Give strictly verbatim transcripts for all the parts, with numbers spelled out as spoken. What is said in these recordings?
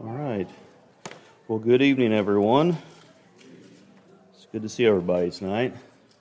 All right. Well, good evening, everyone. It's good to see everybody tonight.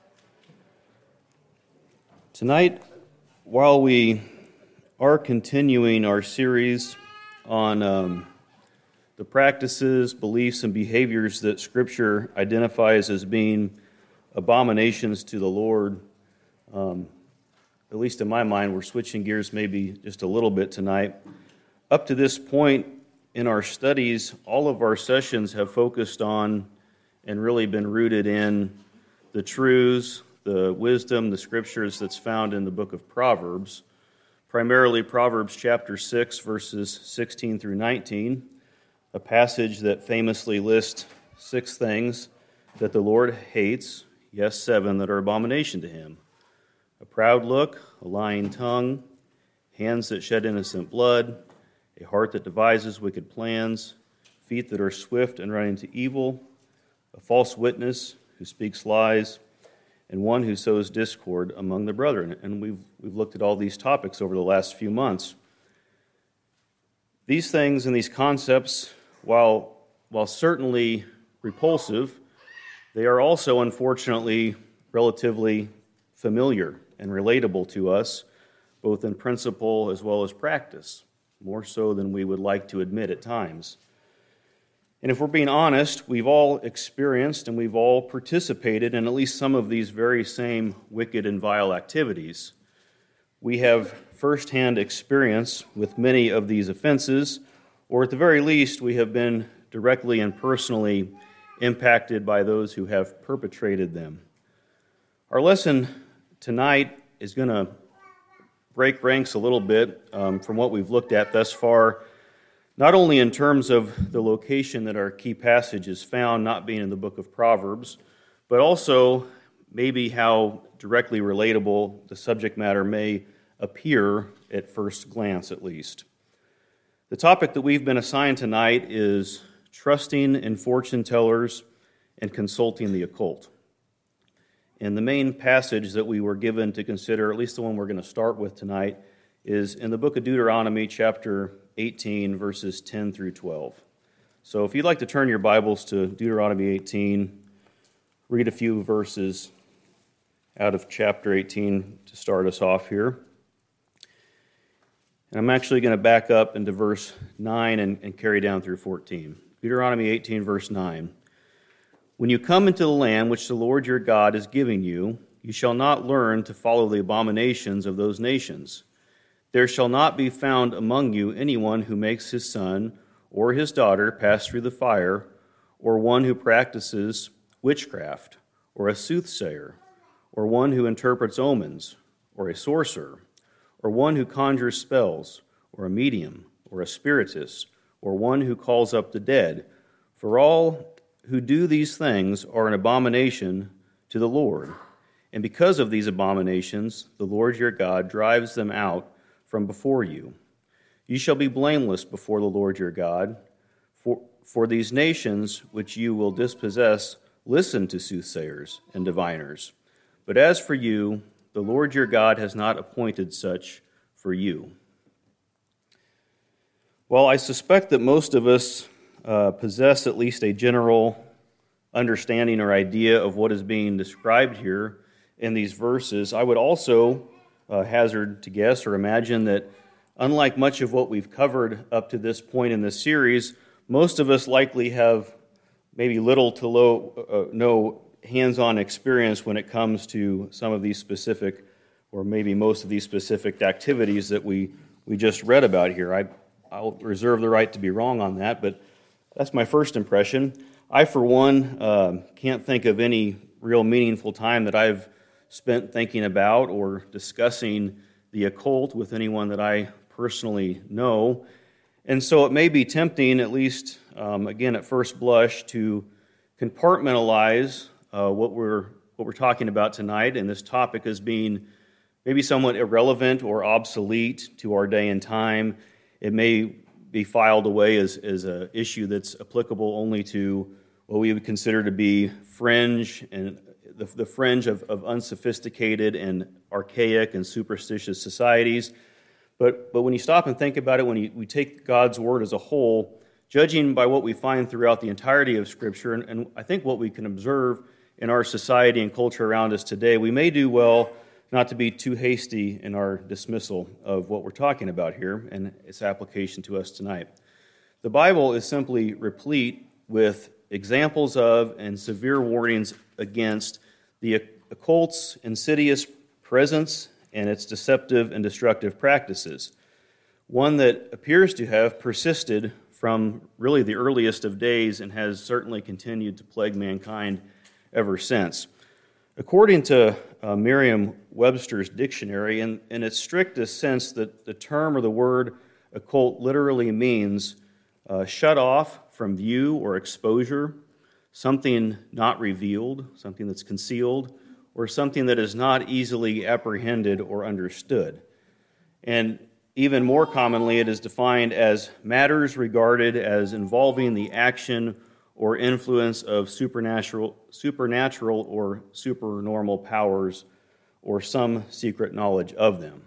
Tonight, while we are continuing our series on um, the practices, beliefs, and behaviors that Scripture identifies as being abominations to the Lord, um, at least in my mind, we're switching gears maybe just a little bit tonight. Up to this point in our studies, all of our sessions have focused on and really been rooted in the truths, the wisdom, the scriptures that's found in the book of Proverbs, primarily Proverbs chapter six, verses sixteen through nineteen, a passage that famously lists six things that the Lord hates, yes, seven that are abomination to him: a proud look, a lying tongue, hands that shed innocent blood, a heart that devises wicked plans, feet that are swift and running to evil, a false witness who speaks lies, and one who sows discord among the brethren. And we've we've looked at all these topics over the last few months. These things and these concepts, while while certainly repulsive, they are also unfortunately relatively familiar and relatable to us, both in principle as well as practice, more so than we would like to admit at times. And if we're being honest, we've all experienced and we've all participated in at least some of these very same wicked and vile activities. We have firsthand experience with many of these offenses, or at the very least, we have been directly and personally impacted by those who have perpetrated them. Our lesson tonight is going to break ranks a little bit um, from what we've looked at thus far, not only in terms of the location that our key passage is found, not being in the book of Proverbs, but also maybe how directly relatable the subject matter may appear at first glance, at least. The topic that we've been assigned tonight is trusting in fortune tellers and consulting the occult. And the main passage that we were given to consider, at least the one we're going to start with tonight, is in the book of Deuteronomy, chapter eighteen, verses ten through twelve. So if you'd like to turn your Bibles to Deuteronomy eighteen, read a few verses out of chapter eighteen to start us off here. And I'm actually going to back up into verse nine and, and carry down through fourteen. Deuteronomy eighteen, verse nine. When you come into the land which the Lord your God is giving you, you shall not learn to follow the abominations of those nations. There shall not be found among you anyone who makes his son or his daughter pass through the fire, or one who practices witchcraft, or a soothsayer, or one who interprets omens, or a sorcerer, or one who conjures spells, or a medium, or a spiritist, or one who calls up the dead. For all who do these things are an abomination to the Lord. And because of these abominations, the Lord your God drives them out from before you. You shall be blameless before the Lord your God, for, for these nations which you will dispossess listen to soothsayers and diviners. But as for you, the Lord your God has not appointed such for you. Well, I suspect that most of us uh, possess at least a general understanding or idea of what is being described here in these verses. I would also uh, hazard to guess or imagine that, unlike much of what we've covered up to this point in this series, most of us likely have maybe little to low, uh, no hands-on experience when it comes to some of these specific, or maybe most of these specific activities that we, we just read about here. I, I'll reserve the right to be wrong on that, but that's my first impression. I, for one, uh, can't think of any real meaningful time that I've spent thinking about or discussing the occult with anyone that I personally know. And so it may be tempting, at least, um, again, at first blush, to compartmentalize uh, what we're what we're talking about tonight and this topic as being maybe somewhat irrelevant or obsolete to our day and time. It may be filed away as, as an issue that's applicable only to what we would consider to be fringe and the, the fringe of, of unsophisticated and archaic and superstitious societies. But but when you stop and think about it, when you, we take God's word as a whole, judging by what we find throughout the entirety of Scripture, and, and I think what we can observe in our society and culture around us today, we may do well not to be too hasty in our dismissal of what we're talking about here and its application to us tonight. The Bible is simply replete with examples of and severe warnings against the occult's insidious presence and its deceptive and destructive practices, one that appears to have persisted from really the earliest of days and has certainly continued to plague mankind ever since. According to uh, Merriam-Webster's dictionary, in, in its strictest sense, the, the term or the word occult literally means uh, shut off from view or exposure, something not revealed, something that's concealed, or something that is not easily apprehended or understood. And even more commonly, it is defined as matters regarded as involving the action or influence of supernatural, supernatural or supernormal powers or some secret knowledge of them.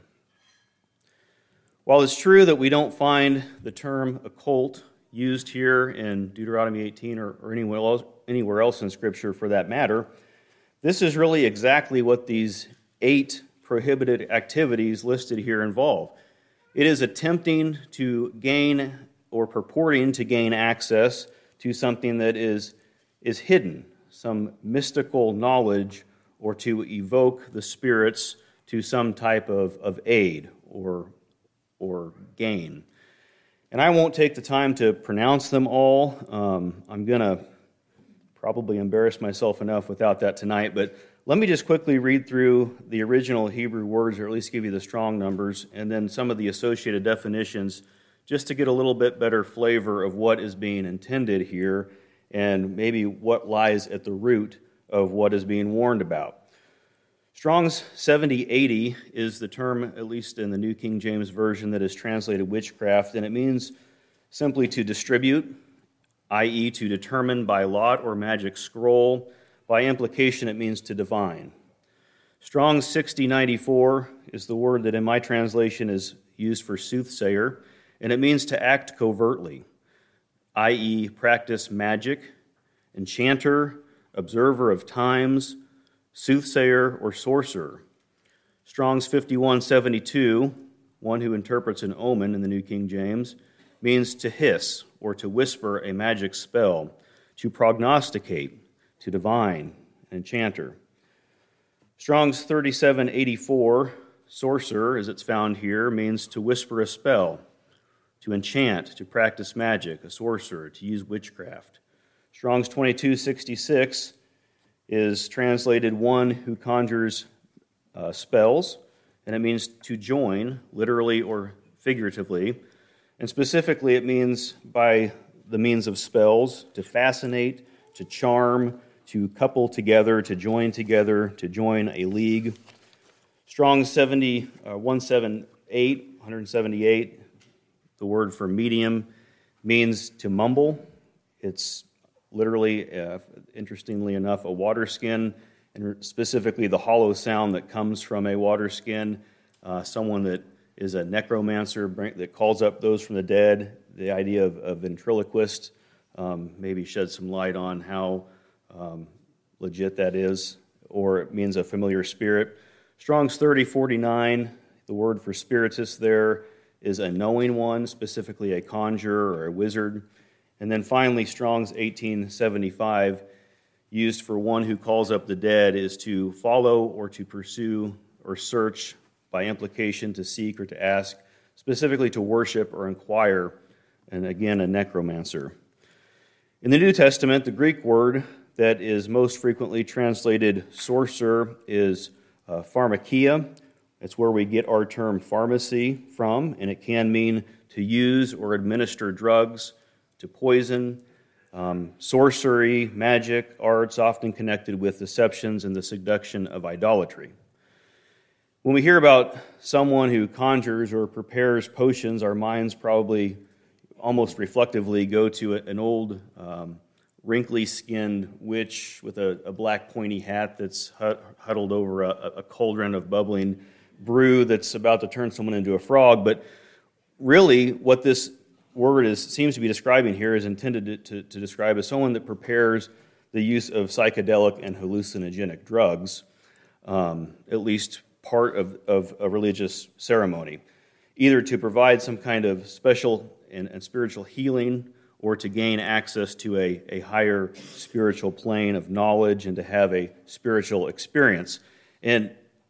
While it's true that we don't find the term occult used here in Deuteronomy eighteen or, or anywhere else, anywhere else in Scripture for that matter, this is really exactly what these eight prohibited activities listed here involve. It is attempting to gain or purporting to gain access to something that is, is hidden, some mystical knowledge, or to evoke the spirits to some type of, of aid or, or gain. And I won't take the time to pronounce them all. Um, I'm going to probably embarrass myself enough without that tonight, but let me just quickly read through the original Hebrew words, or at least give you the strong numbers, and then some of the associated definitions, just to get a little bit better flavor of what is being intended here and maybe what lies at the root of what is being warned about. Strong's seventy eighty is the term, at least in the New King James Version, that is translated witchcraft, and it means simply to distribute, that is to determine by lot or magic scroll. By implication, it means to divine. Strong's sixty ninety-four is the word that in my translation is used for soothsayer, and it means to act covertly, that is practice magic, enchanter, observer of times, soothsayer, or sorcerer. Strong's fifty-one seventy-two, one who interprets an omen in the New King James, means to hiss or to whisper a magic spell, to prognosticate, to divine, an enchanter. Strong's thirty-seven eighty-four, sorcerer, as it's found here, means to whisper a spell, to enchant, to practice magic, a sorcerer, to use witchcraft. Strong's twenty-two sixty-six is translated one who conjures uh, spells, and it means to join, literally or figuratively, and specifically it means by the means of spells, to fascinate, to charm, to couple together, to join together, to join a league. Strong's seventy, uh, one seventy-eight, one seventy-eight, the word for medium, means to mumble. It's literally, uh, interestingly enough, a water skin, and specifically the hollow sound that comes from a water skin. Uh, someone that is a necromancer that calls up those from the dead. The idea of a ventriloquist, um, maybe shed some light on how um, legit that is, or it means a familiar spirit. Strong's thirty forty-nine, the word for spiritist there is a knowing one, specifically a conjurer or a wizard. And then finally, Strong's eighteen seventy-five, used for one who calls up the dead, is to follow or to pursue or search, by implication to seek or to ask, specifically to worship or inquire, and again, a necromancer. In the New Testament, the Greek word that is most frequently translated sorcerer is uh, pharmakia. It's where we get our term pharmacy from, and it can mean to use or administer drugs, to poison, um, sorcery, magic, arts, often connected with deceptions and the seduction of idolatry. When we hear about someone who conjures or prepares potions, our minds probably almost reflectively go to an old um, wrinkly-skinned witch with a, a black pointy hat that's huddled over a, a cauldron of bubbling brew that's about to turn someone into a frog. But really, what this word is seems to be describing here is intended to, to, to describe as someone that prepares the use of psychedelic and hallucinogenic drugs, um, at least part of, of a religious ceremony, either to provide some kind of special and, and spiritual healing or to gain access to a, a higher spiritual plane of knowledge and to have a spiritual experience. And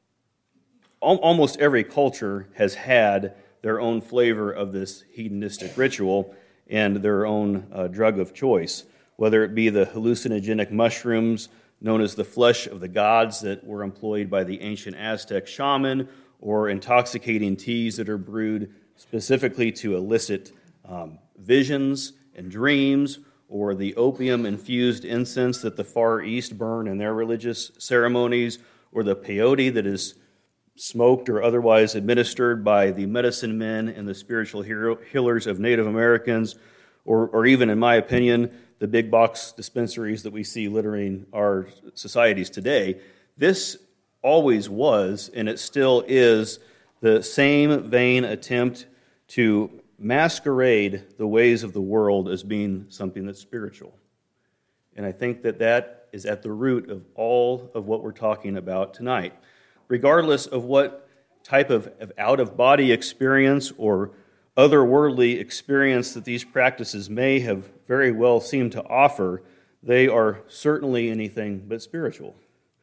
al- almost every culture has had their own flavor of this hedonistic ritual and their own uh, drug of choice, whether it be the hallucinogenic mushrooms known as the flesh of the gods that were employed by the ancient Aztec shaman, or intoxicating teas that are brewed specifically to elicit um, visions and dreams, or the opium-infused incense that the Far East burn in their religious ceremonies, or the peyote that is smoked or otherwise administered by the medicine men and the spiritual hero, healers of Native Americans, or, or even, in my opinion, the big box dispensaries that we see littering our societies today. This always was, and it still is, the same vain attempt to masquerade the ways of the world as being something that's spiritual. And I think that that is at the root of all of what we're talking about tonight. Regardless of what type of, of out-of-body experience or otherworldly experience that these practices may have very well seemed to offer, they are certainly anything but spiritual.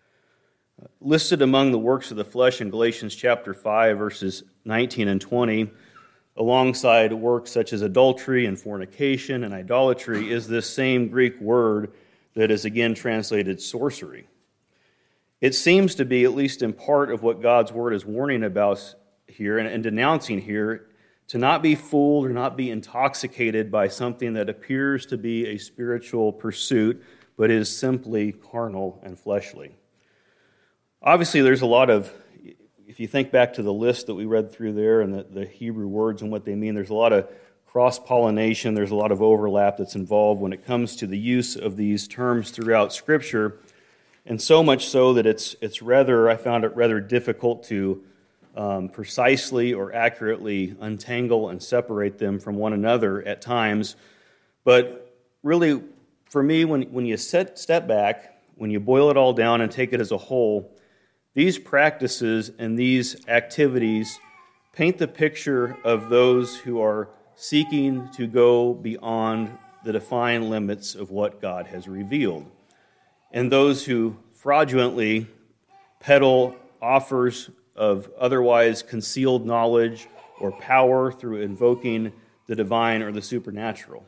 Listed among the works of the flesh in Galatians chapter five, verses nineteen and twenty, alongside works such as adultery and fornication and idolatry, is this same Greek word that is again translated sorcery. It seems to be, at least in part of what God's word is warning about here and, and denouncing here, to not be fooled or not be intoxicated by something that appears to be a spiritual pursuit, but is simply carnal and fleshly. Obviously, there's a lot of, if you think back to the list that we read through there and the, the Hebrew words and what they mean, there's a lot of cross-pollination, there's a lot of overlap that's involved when it comes to the use of these terms throughout Scripture, and so much so that it's it's rather, I found it rather difficult to um, precisely or accurately untangle and separate them from one another at times. But really, for me, when, when you set, step back, when you boil it all down and take it as a whole, these practices and these activities paint the picture of those who are seeking to go beyond the defined limits of what God has revealed, and those who fraudulently peddle offers of otherwise concealed knowledge or power through invoking the divine or the supernatural.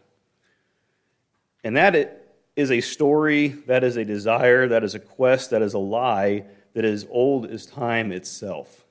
And that is a story, that is a desire, that is a quest, that is a lie that is old as time itself.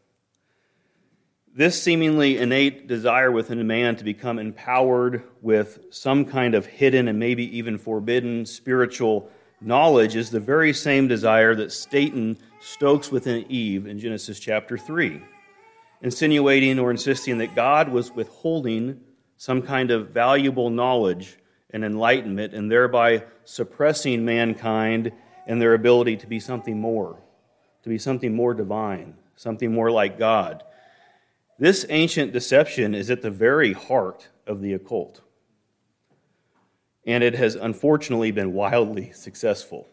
This seemingly innate desire within man to become empowered with some kind of hidden and maybe even forbidden spiritual knowledge is the very same desire that Satan stokes within Eve in Genesis chapter three, insinuating or insisting that God was withholding some kind of valuable knowledge and enlightenment and thereby suppressing mankind and their ability to be something more, to be something more divine, something more like God. This ancient deception is at the very heart of the occult. And it has unfortunately been wildly successful.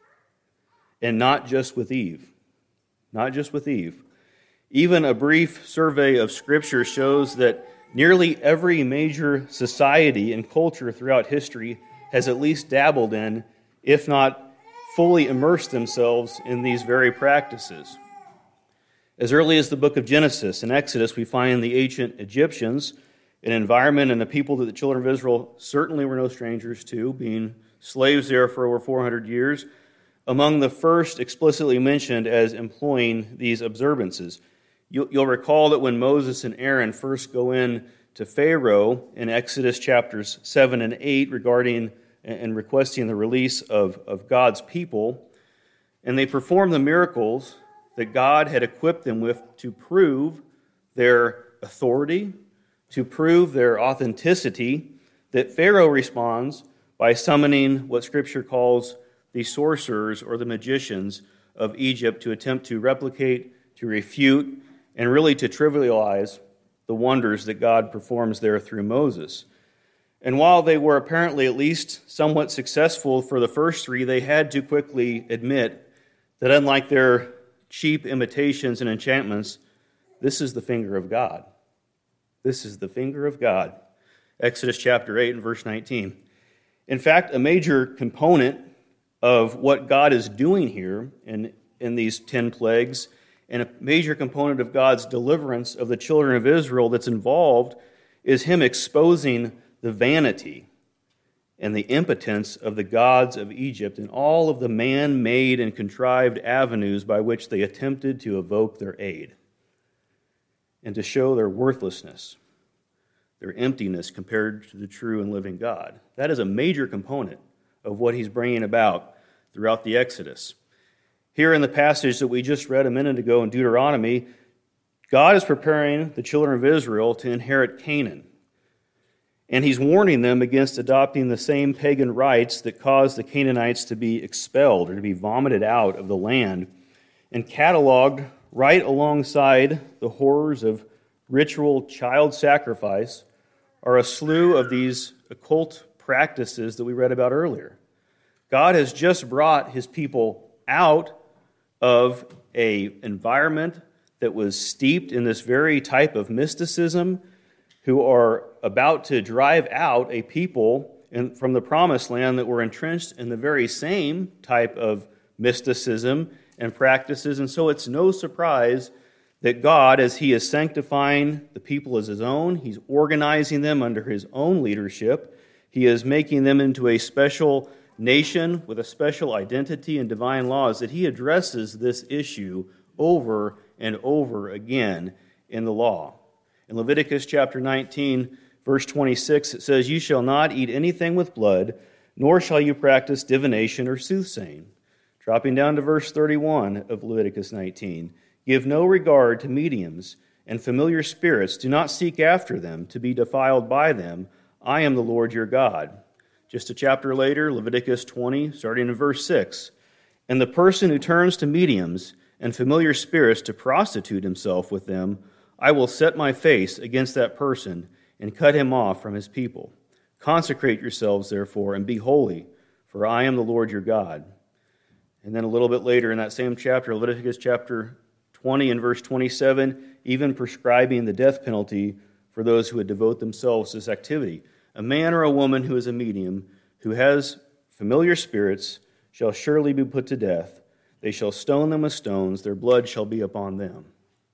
And not just with Eve. Not just with Eve. Even a brief survey of Scripture shows that nearly every major society and culture throughout history has at least dabbled in, if not fully immersed themselves in these very practices. As early as the book of Genesis and Exodus, we find the ancient Egyptians, an environment and a people that the children of Israel certainly were no strangers to, being slaves there for over four hundred years, among the first explicitly mentioned as employing these observances. You'll recall that when Moses and Aaron first go in to Pharaoh in Exodus chapters seven and eight regarding and requesting the release of, of God's people, and they perform the miracles that God had equipped them with to prove their authority, to prove their authenticity, that Pharaoh responds by summoning what Scripture calls the sorcerers or the magicians of Egypt to attempt to replicate, to refute, and really to trivialize the wonders that God performs there through Moses. And while they were apparently at least somewhat successful for the first three, they had to quickly admit that unlike their cheap imitations and enchantments, this is the finger of God. This is the finger of God. Exodus chapter eight and verse nineteen. In fact, a major component of what God is doing here in, in these ten plagues, and a major component of God's deliverance of the children of Israel that's involved, is him exposing the vanity and the impotence of the gods of Egypt and all of the man-made and contrived avenues by which they attempted to evoke their aid and to show their worthlessness, their emptiness compared to the true and living God. That is a major component of what he's bringing about throughout the Exodus. Here in the passage that we just read a minute ago in Deuteronomy, God is preparing the children of Israel to inherit Canaan. And he's warning them against adopting the same pagan rites that caused the Canaanites to be expelled or to be vomited out of the land. And cataloged right alongside the horrors of ritual child sacrifice are a slew of these occult practices that we read about earlier. God has just brought his people out of an environment that was steeped in this very type of mysticism, who are about to drive out a people in, from the promised land that were entrenched in the very same type of mysticism and practices. And so it's no surprise that God, as he is sanctifying the people as his own, he's organizing them under his own leadership. He is making them into a special nation with a special identity and divine laws, that he addresses this issue over and over again in the law. In Leviticus chapter nineteen, verse twenty-six, it says, "You shall not eat anything with blood, nor shall you practice divination or soothsaying." Dropping down to verse thirty-one of Leviticus nineteen, "Give no regard to mediums and familiar spirits. Do not seek after them to be defiled by them. I am the Lord your God." Just a chapter later, Leviticus twenty, starting in verse six, "And the person who turns to mediums and familiar spirits to prostitute himself with them, I will set my face against that person and cut him off from his people. Consecrate yourselves, therefore, and be holy, for I am the Lord your God." And then a little bit later in that same chapter, Leviticus chapter twenty and verse twenty-seven, even prescribing the death penalty for those who would devote themselves to this activity. "A man or a woman who is a medium, who has familiar spirits, shall surely be put to death. They shall stone them with stones, their blood shall be upon them."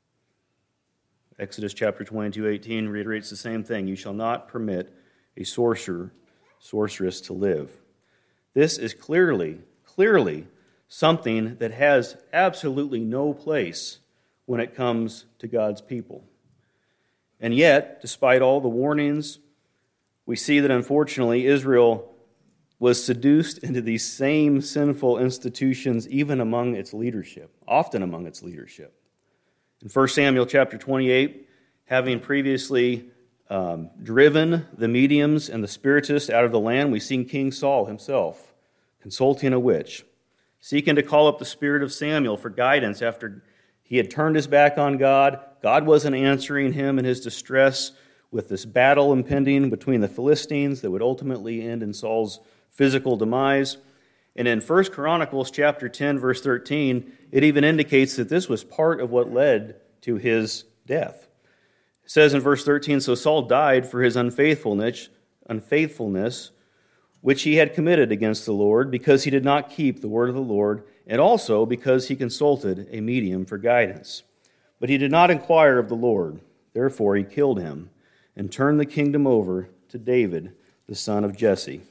Exodus chapter twenty-two, eighteen reiterates the same thing. "You shall not permit a sorcerer, sorceress to live." This is clearly, clearly something that has absolutely no place when it comes to God's people. And yet, despite all the warnings, we see that unfortunately Israel was seduced into these same sinful institutions even among its leadership, often among its leadership. In First Samuel chapter twenty-eight, having previously um, driven the mediums and the spiritists out of the land, we see King Saul himself consulting a witch, seeking to call up the spirit of Samuel for guidance after he had turned his back on God. God wasn't answering him in his distress with this battle impending between the Philistines that would ultimately end in Saul's physical demise. And in First Chronicles chapter ten, verse thirteen, it even indicates that this was part of what led to his death. It says in verse thirteen, "So Saul died for his unfaithfulness, unfaithfulness, which he had committed against the Lord, because he did not keep the word of the Lord, and also because he consulted a medium for guidance. But he did not inquire of the Lord. Therefore he killed him and turned the kingdom over to David, the son of Jesse."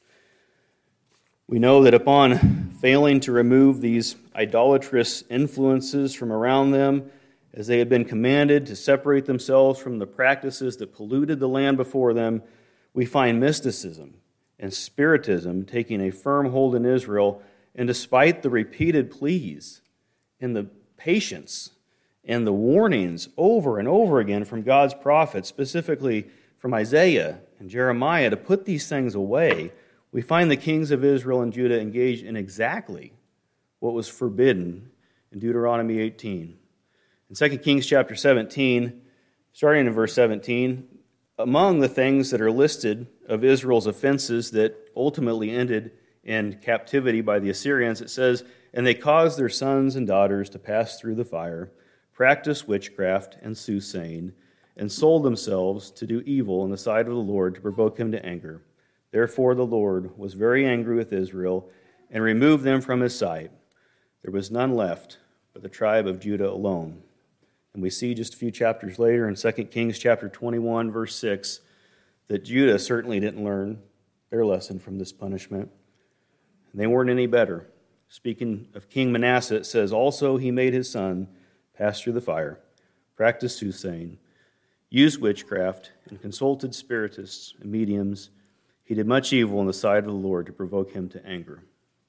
We know that upon failing to remove these idolatrous influences from around them, as they had been commanded to separate themselves from the practices that polluted the land before them, we find mysticism and spiritism taking a firm hold in Israel. And despite the repeated pleas and the patience and the warnings over and over again from God's prophets, specifically from Isaiah and Jeremiah, to put these things away, we find the kings of Israel and Judah engaged in exactly what was forbidden in Deuteronomy eighteen. In Second Kings chapter seventeen, starting in verse seventeen, among the things that are listed of Israel's offenses that ultimately ended in captivity by the Assyrians, it says, "And they caused their sons and daughters to pass through the fire, practice witchcraft and soothsaying, and sold themselves to do evil in the sight of the Lord to provoke him to anger. Therefore the Lord was very angry with Israel and removed them from his sight. There was none left but the tribe of Judah alone." And we see just a few chapters later in Second Kings chapter twenty-one, verse six, that Judah certainly didn't learn their lesson from this punishment. And they weren't any better. Speaking of King Manasseh, it says, "Also he made his son pass through the fire, practiced soothsaying, used witchcraft, and consulted spiritists and mediums. He did much evil in the sight of the Lord to provoke him to anger."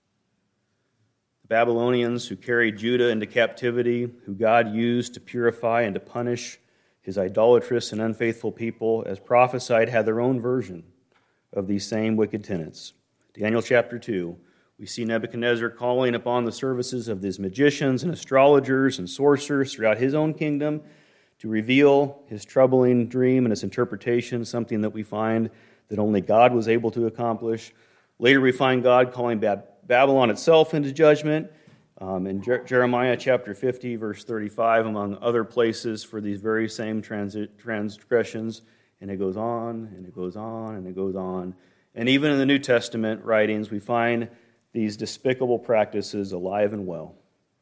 The Babylonians who carried Judah into captivity, who God used to purify and to punish his idolatrous and unfaithful people, as prophesied, had their own version of these same wicked tenets. Daniel chapter two, we see Nebuchadnezzar calling upon the services of these magicians and astrologers and sorcerers throughout his own kingdom to reveal his troubling dream and its interpretation, something that we find that only God was able to accomplish. Later we find God calling Bab- Babylon itself into judgment um, in Jer- Jeremiah chapter fifty, verse thirty-five, among other places for these very same transi- transgressions. And it goes on, and it goes on, and it goes on. And even in the New Testament writings, we find these despicable practices alive and well.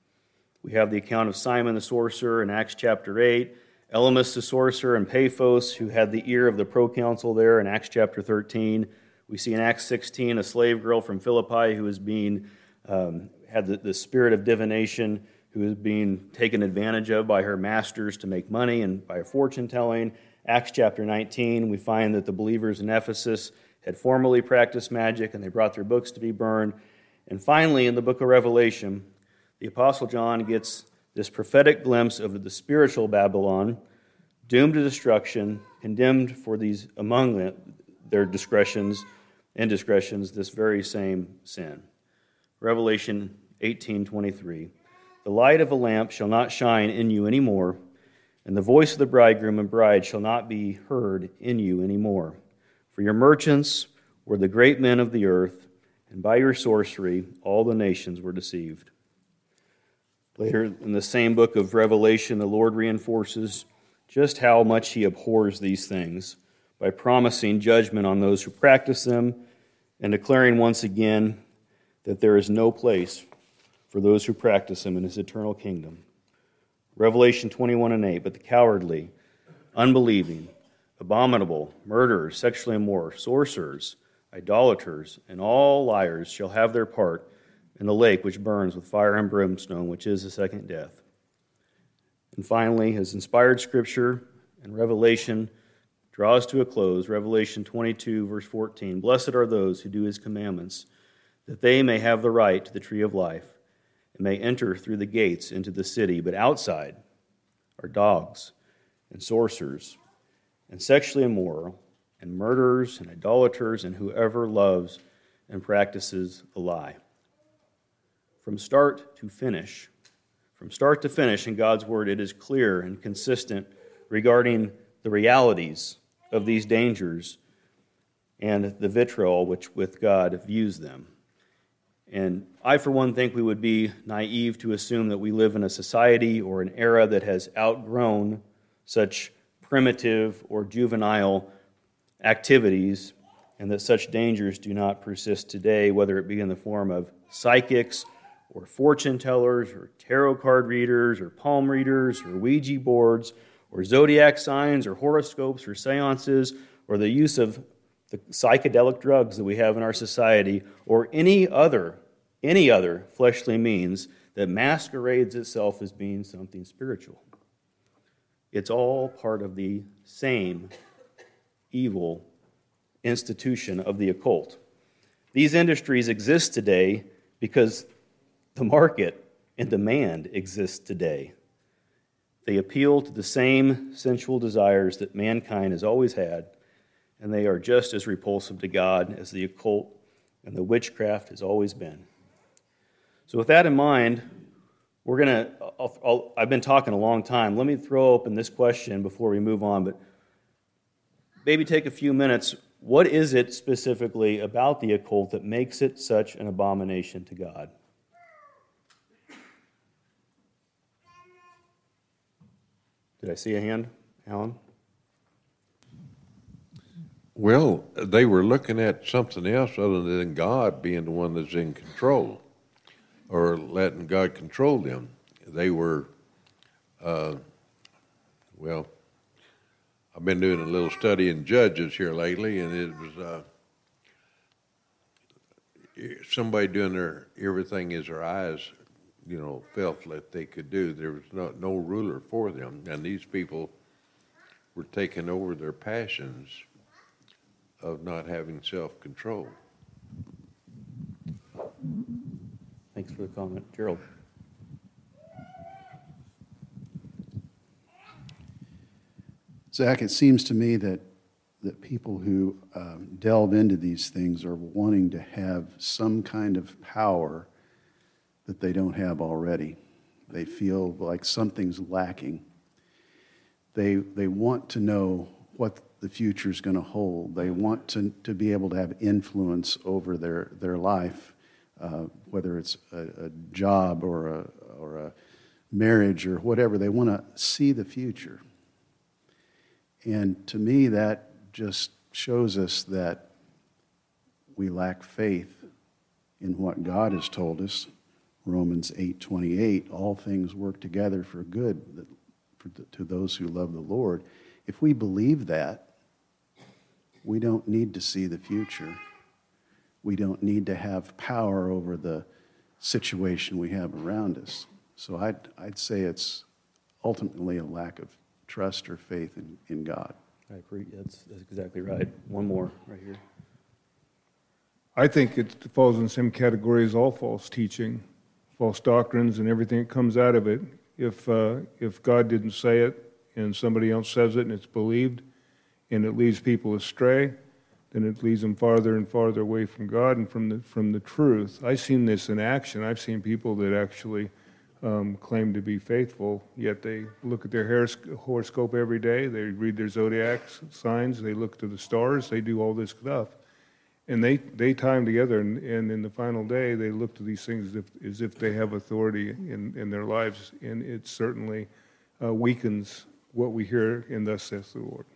We have the account of Simon the sorcerer in Acts chapter eight, Elymas the sorcerer and Paphos, who had the ear of the proconsul there in Acts chapter thirteen. We see in Acts sixteen a slave girl from Philippi who is being um, had the, the spirit of divination, who is being taken advantage of by her masters to make money and by fortune telling. Acts chapter nineteen, we find that the believers in Ephesus had formerly practiced magic and they brought their books to be burned. And finally, in the book of Revelation, the Apostle John gets this prophetic glimpse of the spiritual Babylon, doomed to destruction, condemned for these among their discretions, indiscretions, this very same sin. Revelation eighteen twenty-three. "The light of a lamp shall not shine in you any more, and the voice of the bridegroom and bride shall not be heard in you any more. For your merchants were the great men of the earth, and by your sorcery all the nations were deceived." Later in the same book of Revelation, the Lord reinforces just how much he abhors these things by promising judgment on those who practice them and declaring once again that there is no place for those who practice them in his eternal kingdom. Revelation twenty-one and eight, "But the cowardly, unbelieving, abominable, murderers, sexually immoral, sorcerers, idolaters, and all liars shall have their part in the lake which burns with fire and brimstone, which is the second death." And finally, as inspired scripture and Revelation draws to a close, Revelation twenty-two, verse fourteen, "Blessed are those who do his commandments, that they may have the right to the tree of life, and may enter through the gates into the city. But outside are dogs and sorcerers and sexually immoral and murderers and idolaters and whoever loves and practices a lie." From start to finish, from start to finish in God's Word, it is clear and consistent regarding the realities of these dangers and the vitriol which with God views them. And I, for one, think we would be naive to assume that we live in a society or an era that has outgrown such primitive or juvenile activities and that such dangers do not persist today, whether it be in the form of psychics or fortune tellers or tarot card readers or palm readers or Ouija boards or zodiac signs or horoscopes or seances or the use of the psychedelic drugs that we have in our society, or any other, any other fleshly means that masquerades itself as being something spiritual. It's all part of the same evil institution of the occult. These industries exist today because the market and demand exists today. They appeal to the same sensual desires that mankind has always had, and they are just as repulsive to God as the occult and the witchcraft has always been. So with that in mind, we're going to, I've been talking a long time. Let me throw open this question before we move on, but maybe take a few minutes. What is it specifically about the occult that makes it such an abomination to God? Did I see a hand, Alan? Well, they were looking at something else other than God being the one that's in control, or letting God control them. They were, uh, well, I've been doing a little study in Judges here lately, and it was uh, somebody doing their everything as their eyes, you know, felt that they could do. There was no, no ruler for them, and these people were taking over their passions of not having self-control. Thanks for the comment. Gerald. Zach, it seems to me that, that people who um, delve into these things are wanting to have some kind of power that they don't have already. They feel like something's lacking. They, they want to know what the future is going to hold. They want to, to be able to have influence over their, their life, uh, whether it's a, a job or a, or a marriage or whatever. They want to see the future. And to me, that just shows us that we lack faith in what God has told us. Romans eight twenty-eight, all things work together for good that, for, to those who love the Lord. If we believe that, we don't need to see the future. We don't need to have power over the situation we have around us. So I'd, I'd say it's ultimately a lack of trust or faith in, in God. I agree. That's, that's exactly right. One more right here. I think it falls in the same category as all false teaching, false doctrines, and everything that comes out of it. If uh, if God didn't say it and somebody else says it and it's believed and it leads people astray, then it leads them farther and farther away from God and from the from the truth. I've seen this in action. I've seen people that actually um, claim to be faithful, yet they look at their horoscope every day, they read their zodiac signs, they look to the stars, they do all this stuff. And they, they tie them together, and, and in the final day, they look to these things as if, as if they have authority in, in their lives, and it certainly uh, weakens what we hear in Thus saith the Lord.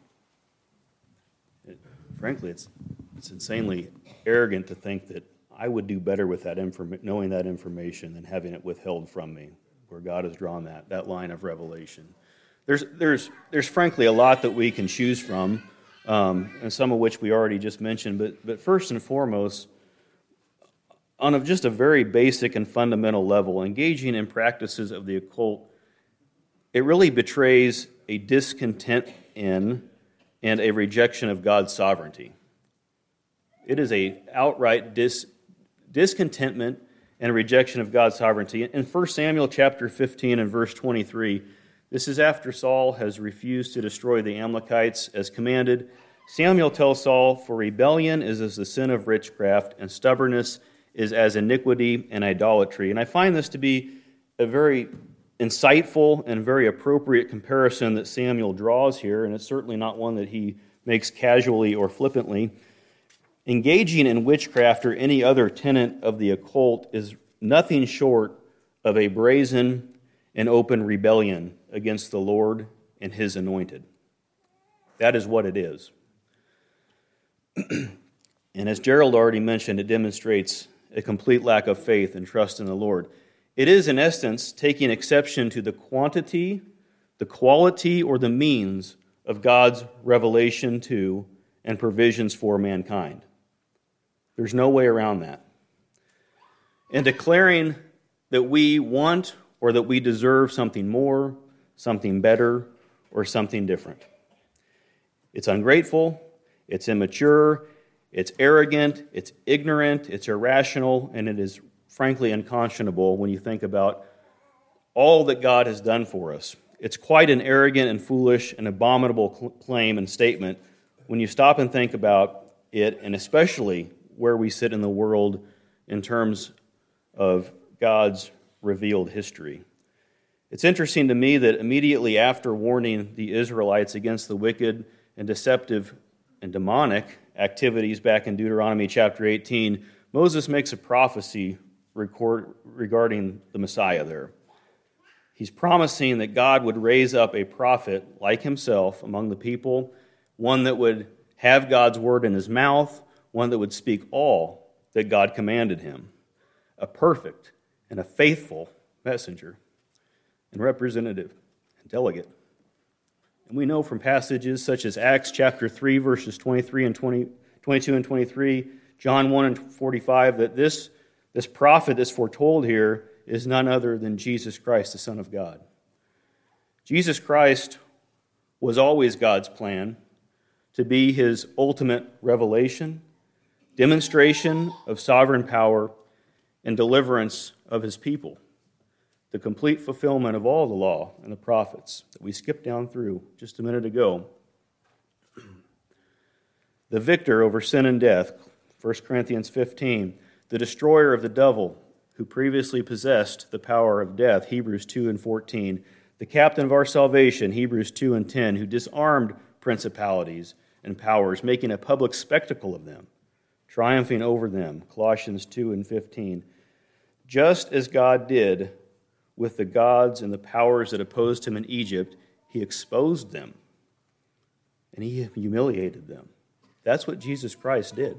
It, frankly, it's it's insanely arrogant to think that I would do better with that inform- knowing that information than having it withheld from me, where God has drawn that that line of revelation. There's there's there's frankly a lot that we can choose from, um, and some of which we already just mentioned. But but first and foremost, on a, just a very basic and fundamental level, engaging in practices of the occult, it really betrays a discontent in and a rejection of God's sovereignty. It is a outright dis, discontentment and a rejection of God's sovereignty. In First Samuel chapter fifteen and verse twenty-three, this is after Saul has refused to destroy the Amalekites as commanded. Samuel tells Saul, "For rebellion is as the sin of witchcraft, and stubbornness is as iniquity and idolatry." And I find this to be a very insightful and very appropriate comparison that Samuel draws here, and it's certainly not one that he makes casually or flippantly. Engaging in witchcraft or any other tenet of the occult is nothing short of a brazen and open rebellion against the Lord and His anointed. That is what it is. And as Gerald already mentioned, it demonstrates a complete lack of faith and trust in the Lord. It is, in essence, taking exception to the quantity, the quality, or the means of God's revelation to and provisions for mankind. There's no way around that. And declaring that we want or that we deserve something more, something better, or something different. It's ungrateful, it's immature, it's arrogant, it's ignorant, it's irrational, and it is frankly unconscionable when you think about all that God has done for us. It's quite an arrogant and foolish and abominable claim and statement when you stop and think about it, and especially where we sit in the world in terms of God's revealed history. It's interesting to me that immediately after warning the Israelites against the wicked and deceptive and demonic activities back in Deuteronomy chapter eighteen, Moses makes a prophecy record, regarding the Messiah there. He's promising that God would raise up a prophet like himself among the people, one that would have God's word in his mouth, one that would speak all that God commanded him, a perfect and a faithful messenger and representative and delegate. And we know from passages such as Acts chapter three, verses twenty-three and twenty, twenty-two and twenty-three, John one and forty-five, that this, this prophet that's foretold here is none other than Jesus Christ, the Son of God. Jesus Christ was always God's plan to be his ultimate revelation, demonstration of sovereign power, and deliverance of his people, the complete fulfillment of all the law and the prophets that we skipped down through just a minute ago. The victor over sin and death, First Corinthians fifteen, the destroyer of the devil, who previously possessed the power of death, Hebrews two and fourteen, the captain of our salvation, Hebrews two and ten, who disarmed principalities and powers, making a public spectacle of them, triumphing over them, Colossians two and fifteen. Just as God did with the gods and the powers that opposed him in Egypt, he exposed them and he humiliated them. That's what Jesus Christ did.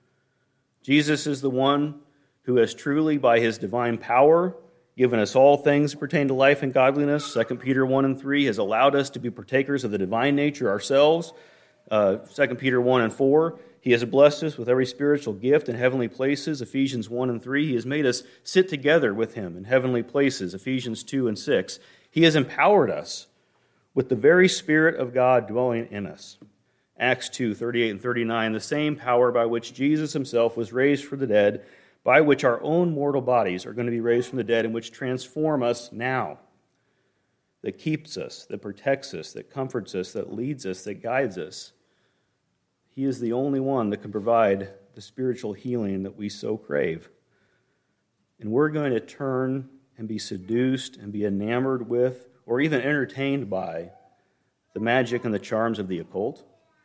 Jesus is the one who has truly, by his divine power, given us all things that pertain to life and godliness. Second Peter one and three has allowed us to be partakers of the divine nature ourselves. Uh, Second Peter one and four, he has blessed us with every spiritual gift in heavenly places. Ephesians one and three, he has made us sit together with him in heavenly places. Ephesians two and six, he has empowered us with the very Spirit of God dwelling in us. Acts two, thirty-eight and thirty-nine, the same power by which Jesus himself was raised from the dead, by which our own mortal bodies are going to be raised from the dead, and which transform us now, that keeps us, that protects us, that comforts us, that leads us, that guides us. He is the only one that can provide the spiritual healing that we so crave. And we're going to turn and be seduced and be enamored with, or even entertained by, the magic and the charms of the occult?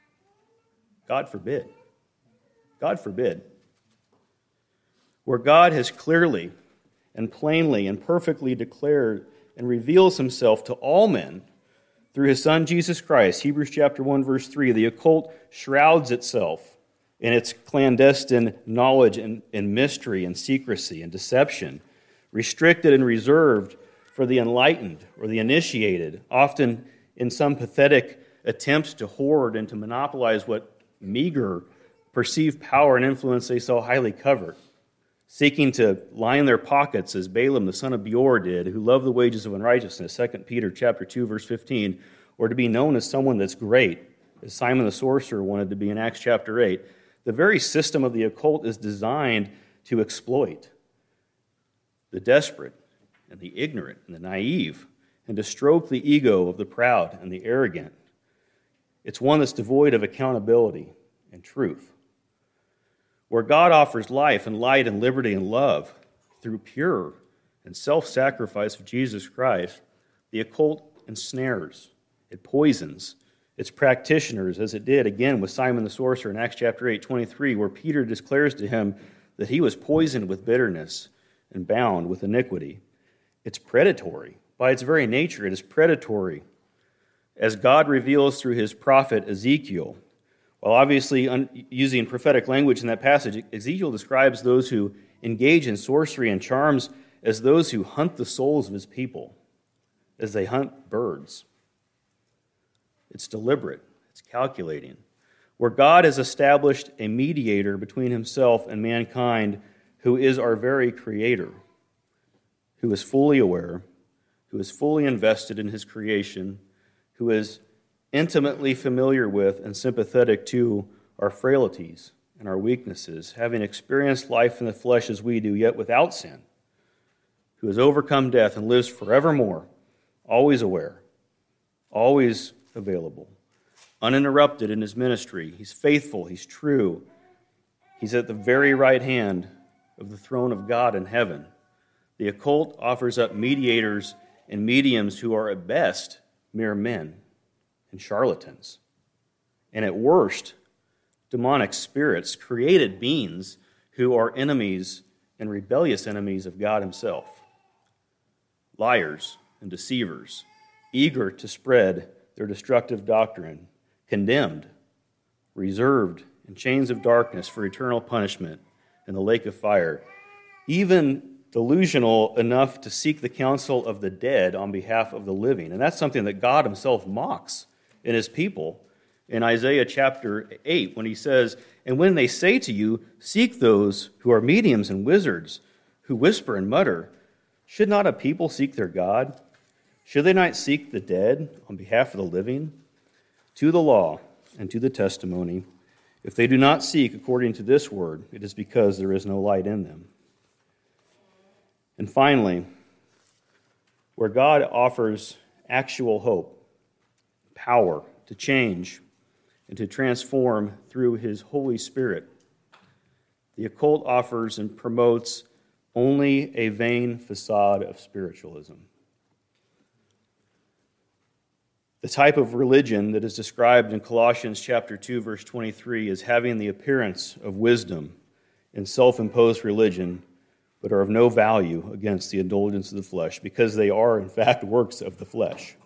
God forbid. God forbid. Where God has clearly and plainly and perfectly declared and reveals himself to all men through his Son Jesus Christ, Hebrews chapter one, verse three, the occult shrouds itself in its clandestine knowledge and, and mystery and secrecy and deception, restricted and reserved for the enlightened or the initiated, often in some pathetic attempt to hoard and to monopolize what meager perceived power and influence they so highly covet, seeking to line their pockets as Balaam the son of Beor did, who loved the wages of unrighteousness, Second Peter chapter two, verse fifteen, or to be known as someone that's great, as Simon the sorcerer wanted to be in Acts chapter eight. The very system of the occult is designed to exploit the desperate and the ignorant and the naive, and to stroke the ego of the proud and the arrogant. It's one that's devoid of accountability and truth. Where God offers life and light and liberty and love through pure and self-sacrifice of Jesus Christ, the occult ensnares, it poisons its practitioners, as it did again with Simon the sorcerer in Acts chapter eight, twenty-three, where Peter declares to him that he was poisoned with bitterness and bound with iniquity. It's predatory. By its very nature, it is predatory. As God reveals through his prophet Ezekiel, while obviously un- using prophetic language in that passage, Ezekiel describes those who engage in sorcery and charms as those who hunt the souls of his people, as they hunt birds. It's deliberate. It's calculating. Where God has established a mediator between himself and mankind, who is our very creator, who is fully aware, who is fully invested in his creation, who is intimately familiar with and sympathetic to our frailties and our weaknesses, having experienced life in the flesh as we do, yet without sin, who has overcome death and lives forevermore, always aware, always available, uninterrupted in his ministry. He's faithful, he's true. He's at the very right hand of the throne of God in heaven. The occult offers up mediators and mediums who are at best mere men and charlatans, and at worst demonic spirits, created beings who are enemies and rebellious enemies of God himself. Liars and deceivers, eager to spread their destructive doctrine, condemned, reserved in chains of darkness for eternal punishment in the lake of fire, even delusional enough to seek the counsel of the dead on behalf of the living. And that's something that God himself mocks in his people in Isaiah chapter eight, when he says, "And when they say to you, seek those who are mediums and wizards, who whisper and mutter, should not a people seek their God? Should they not seek the dead on behalf of the living? To the law and to the testimony, if they do not seek according to this word, it is because there is no light in them." And finally, where God offers actual hope, power to change and to transform through his Holy Spirit, the occult offers and promotes only a vain facade of spiritualism. The type of religion that is described in Colossians chapter two, verse twenty-three, as having the appearance of wisdom and self-imposed religion, but are of no value against the indulgence of the flesh, because they are, in fact, works of the flesh.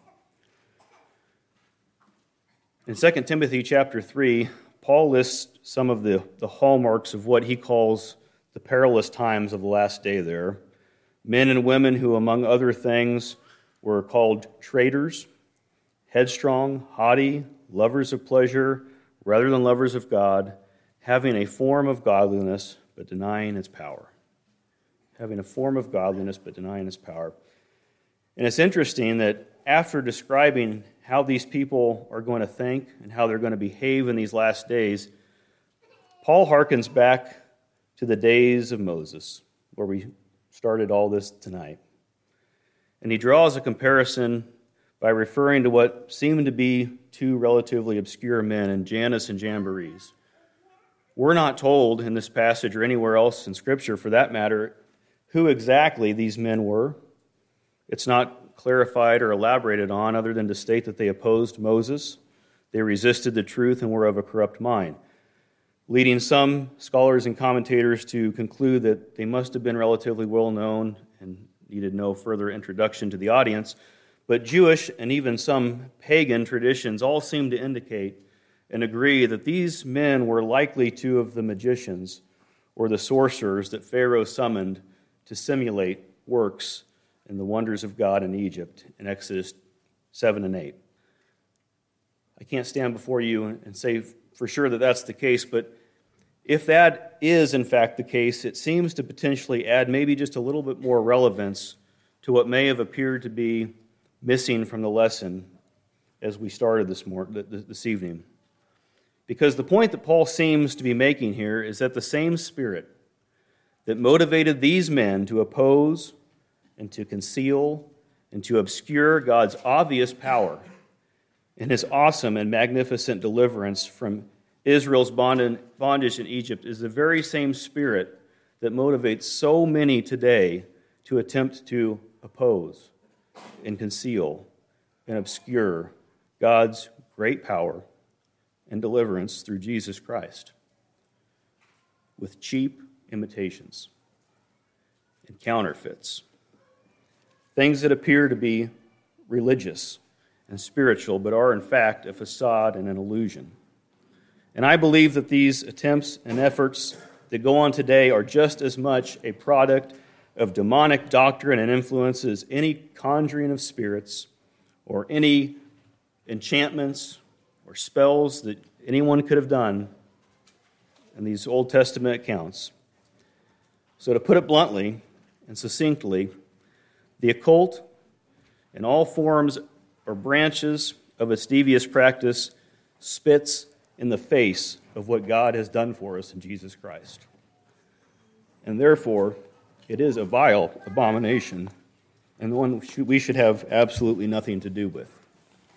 In Second Timothy chapter three, Paul lists some of the, the hallmarks of what he calls the perilous times of the last day there. Men and women who, among other things, were called traitors, headstrong, haughty, lovers of pleasure rather than lovers of God, having a form of godliness but denying its power. Having a form of godliness but denying its power. And it's interesting that after describing how these people are going to think and how they're going to behave in these last days, Paul harkens back to the days of Moses, where we started all this tonight. And he draws a comparison by referring to what seemed to be two relatively obscure men in Jannes and Jambres. We're not told in this passage or anywhere else in Scripture, for that matter, who exactly these men were. It's not clarified or elaborated on, other than to state that they opposed Moses, they resisted the truth, and were of a corrupt mind, leading some scholars and commentators to conclude that they must have been relatively well known and needed no further introduction to the audience. But Jewish and even some pagan traditions all seem to indicate and agree that these men were likely two of the magicians or the sorcerers that Pharaoh summoned to simulate works and the wonders of God in Egypt in Exodus seven and eight. I can't stand before you and say for sure that that's the case, but if that is in fact the case, it seems to potentially add maybe just a little bit more relevance to what may have appeared to be missing from the lesson as we started this morning, this evening. Because the point that Paul seems to be making here is that the same Spirit that motivated these men to oppose and to conceal and to obscure God's obvious power and his awesome and magnificent deliverance from Israel's bondage in Egypt is the very same Spirit that motivates so many today to attempt to oppose and conceal and obscure God's great power and deliverance through Jesus Christ with cheap imitations and counterfeits. Things that appear to be religious and spiritual, but are in fact a facade and an illusion. And I believe that these attempts and efforts that go on today are just as much a product of demonic doctrine and influence as any conjuring of spirits or any enchantments or spells that anyone could have done in these Old Testament accounts. So to put it bluntly and succinctly, the occult, in all forms or branches of its devious practice, spits in the face of what God has done for us in Jesus Christ. And therefore, it is a vile abomination, and one we should have absolutely nothing to do with.